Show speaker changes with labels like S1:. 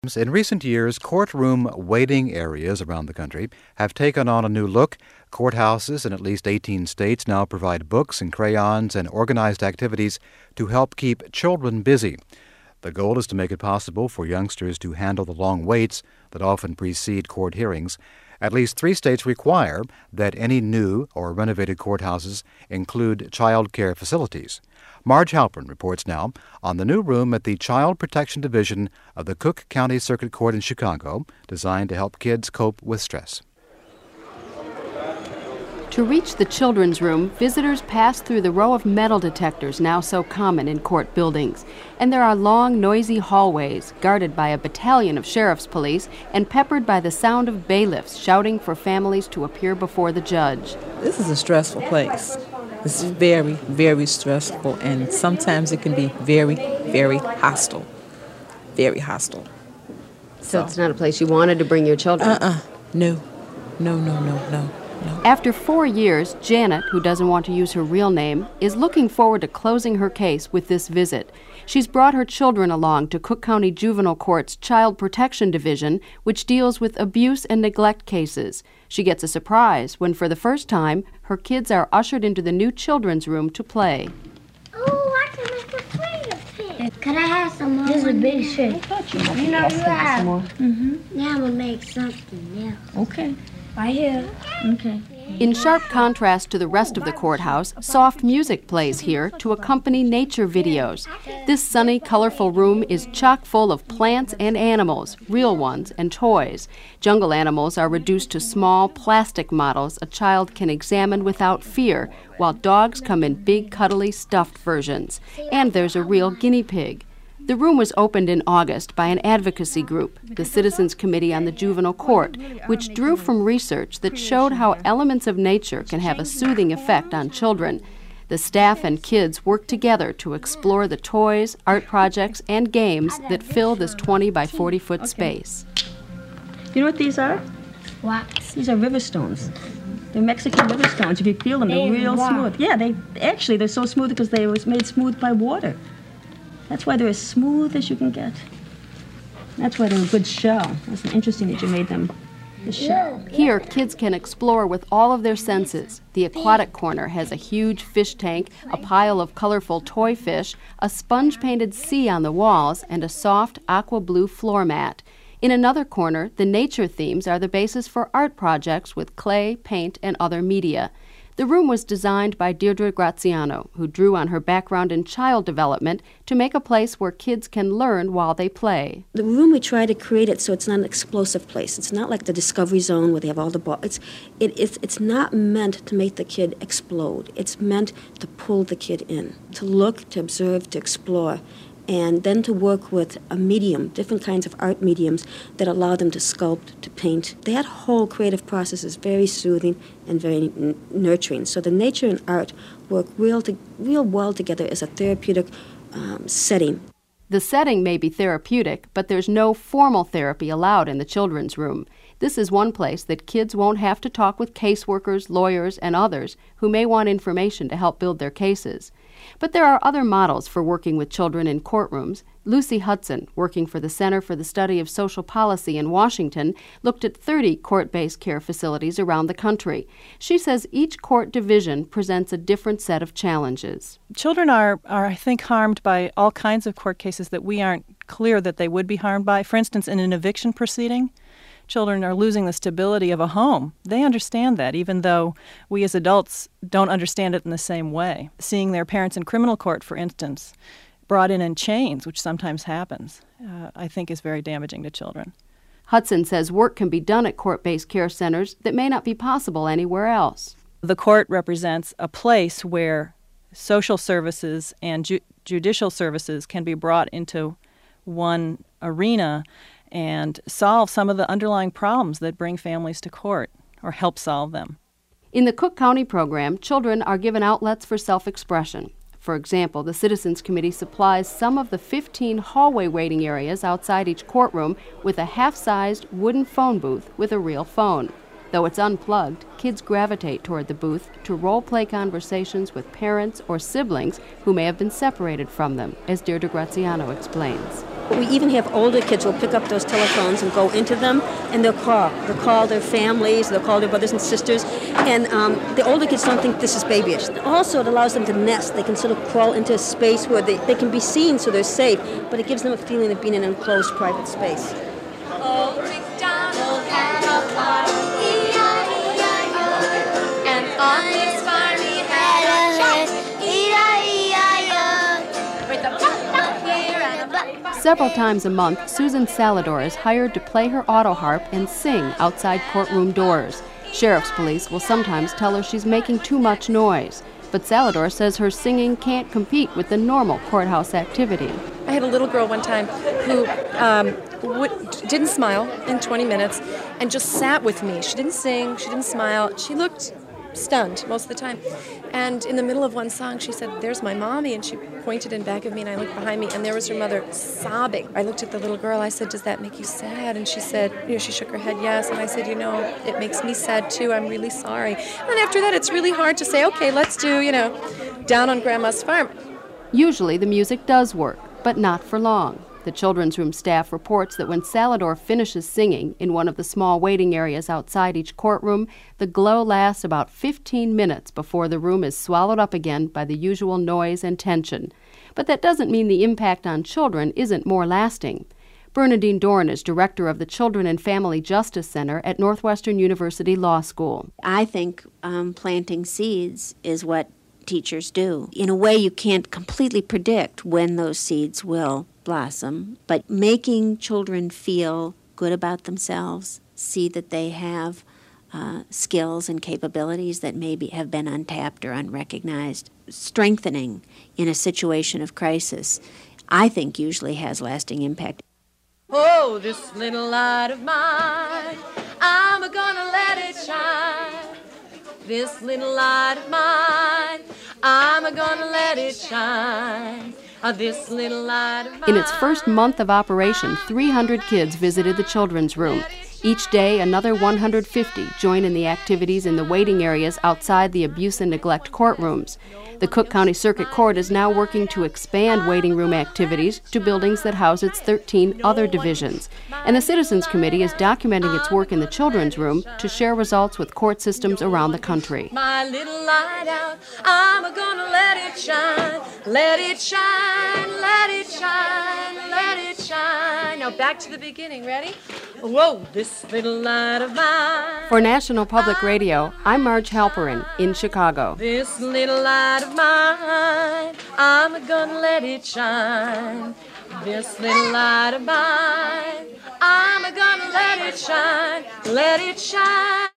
S1: In recent years, courtroom waiting areas around the country have taken on a new look. Courthouses in at least 18 states now provide books and crayons and organized activities to help keep children busy. The goal is to make it possible for youngsters to handle the long waits that often precede court hearings. At least 3 states require that any new or renovated courthouses include child care facilities. Marge Halpern reports now on the new room at the Child Protection Division of the Cook County Circuit Court in Chicago, designed to help kids cope with stress.
S2: To reach the children's room, visitors pass through the row of metal detectors now so common in court buildings. And there are long, noisy hallways, guarded by a battalion of sheriff's police and peppered by the sound of bailiffs shouting for families to appear before the judge.
S3: This is a stressful place. It's very, very stressful, and sometimes it can be very, very hostile. Very hostile.
S2: So it's not a place you wanted to bring your children?
S3: No.
S2: After 4 years, Janet, who doesn't want to use her real name, is looking forward to closing her case with this visit. She's brought her children along to Cook County Juvenile Court's Child Protection Division, which deals with abuse and neglect cases. She gets a surprise when, for the first time, her kids are ushered into the new children's room to play.
S4: Oh, I can make a plate. Could I have some more? This is a big shit. You know you have. Now I'm going to make something else.
S5: Okay.
S4: Right here.
S5: Okay.
S2: In sharp contrast to the rest of the courthouse, soft music plays here to accompany nature videos. This sunny, colorful room is chock full of plants and animals, real ones and toys. Jungle animals are reduced to small plastic models a child can examine without fear, while dogs come in big, cuddly, stuffed versions. And there's a real guinea pig. The room was opened in August by an advocacy group, the Citizens Committee on the Juvenile Court, which drew from research that showed how elements of nature can have a soothing effect on children. The staff and kids work together to explore the toys, art projects, and games that fill this 20 by 40-foot space.
S5: You know what these are?
S4: What?
S5: These are river stones. They're Mexican river stones. If you feel them, they're real smooth. Yeah, they're so smooth because they were made smooth by water. That's why they're as smooth as you can get. That's why they're a good shell. It's interesting that you made them the shell.
S2: Here, kids can explore with all of their senses. The aquatic corner has a huge fish tank, a pile of colorful toy fish, a sponge-painted sea on the walls, and a soft aqua blue floor mat. In another corner, the nature themes are the basis for art projects with clay, paint, and other media. The room was designed by Deirdre Graziano, who drew on her background in child development to make a place where kids can learn while they play.
S6: The room, we try to create it so it's not an explosive place. It's not like the Discovery Zone where they have all the balls. It's not meant to make the kid explode. It's meant to pull the kid in, to look, to observe, to explore, and then to work with a medium, different kinds of art mediums that allow them to sculpt, to paint. That whole creative process is very soothing and very nurturing. So the nature and art work real well together as a therapeutic setting.
S2: The setting may be therapeutic, but there's no formal therapy allowed in the children's room. This is one place that kids won't have to talk with caseworkers, lawyers, and others who may want information to help build their cases. But there are other models for working with children in courtrooms. Lucy Hudson, working for the Center for the Study of Social Policy in Washington, looked at 30 court-based care facilities around the country. She says each court division presents a different set of challenges.
S7: Children are, I think, harmed by all kinds of court cases that we aren't clear that they would be harmed by. For instance, in an eviction proceeding, children are losing the stability of a home. They understand that, even though we as adults don't understand it in the same way. Seeing their parents in criminal court, for instance, brought in chains, which sometimes happens, I think is very damaging to children.
S2: Hudson says work can be done at court-based care centers that may not be possible anywhere else.
S7: The court represents a place where social services and judicial services can be brought into one arena and solve some of the underlying problems that bring families to court, or help solve them.
S2: In the Cook County program, children are given outlets for self-expression. For example, the Citizens Committee supplies some of the 15 hallway waiting areas outside each courtroom with a half-sized wooden phone booth with a real phone. Though it's unplugged, kids gravitate toward the booth to role-play conversations with parents or siblings who may have been separated from them, as Deirdre Graziano explains.
S6: But we even have older kids who will pick up those telephones and go into them, and they'll call. They'll call their families, they'll call their brothers and sisters, and the older kids don't think this is babyish. Also, it allows them to nest. They can sort of crawl into a space where they can be seen so they're safe, but it gives them a feeling of being in an enclosed private space.
S8: Old MacDonald had a farm, E-I-E-I-O, and on his farm he had a herd, E-I-E-I-O, with a buck here and a buck.
S2: Several times a month, Susan Salador is hired to play her auto harp and sing outside courtroom doors. Sheriff's police will sometimes tell her she's making too much noise, but Salador says her singing can't compete with the normal courthouse activity.
S9: I had a little girl one time who didn't smile in 20 minutes and just sat with me. She didn't sing, she didn't smile. She looked stunned most of the time. And in the middle of one song, she said, "There's my mommy," and she pointed in back of me, and I looked behind me, and there was her mother sobbing. I looked at the little girl. I said, "Does that make you sad?" And she said, she shook her head, "Yes." And I said, "It makes me sad too. I'm really sorry." And after that, it's really hard to say, "Okay, let's do, Down on Grandma's Farm."
S2: Usually the music does work, but not for long. The children's room staff reports that when Salador finishes singing in one of the small waiting areas outside each courtroom, the glow lasts about 15 minutes before the room is swallowed up again by the usual noise and tension. But that doesn't mean the impact on children isn't more lasting. Bernadine Dorn is director of the Children and Family Justice Center at Northwestern University Law School.
S10: I think planting seeds is what teachers do. In a way, you can't completely predict when those seeds will blossom, but making children feel good about themselves, see that they have skills and capabilities that maybe have been untapped or unrecognized, strengthening in a situation of crisis, I think usually has lasting impact.
S8: Oh, this little light of mine, I'm gonna let it shine. This little light of mine, I'm gonna let it shine. This little light of mine.
S2: In its first month of operation, 300 kids visited the children's room. Each day, another 150 join in the activities in the waiting areas outside the abuse and neglect courtrooms. The Cook County Circuit Court is now working to expand waiting room activities to buildings that house its 13 other divisions. And the Citizens Committee is documenting its work in the children's room to share results with court systems around the country.
S8: My little light out, I'm gonna let it shine, let it shine, let it shine, let it shine. Now back to the beginning, ready? Whoa, this little light of mine.
S2: For National Public Radio, I'm Marge Halperin in Chicago.
S8: This little light of mine, I'm gonna let it shine. This little light of mine, I'm gonna let it shine, let it shine.